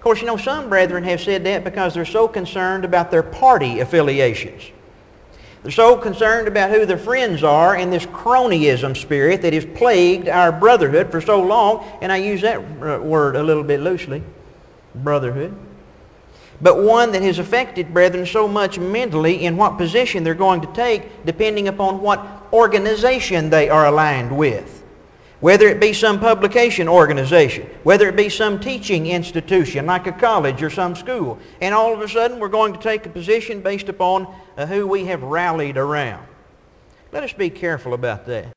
course, you know, some brethren have said that because they're so concerned about their party affiliations. They're so concerned about who their friends are in this cronyism spirit that has plagued our brotherhood for so long. And I use that word a little bit loosely, brotherhood. But one that has affected brethren so much mentally in what position they're going to take depending upon what organization they are aligned with. Whether it be some publication organization, whether it be some teaching institution like a college or some school. And all of a sudden we're going to take a position based upon who we have rallied around. Let us be careful about that.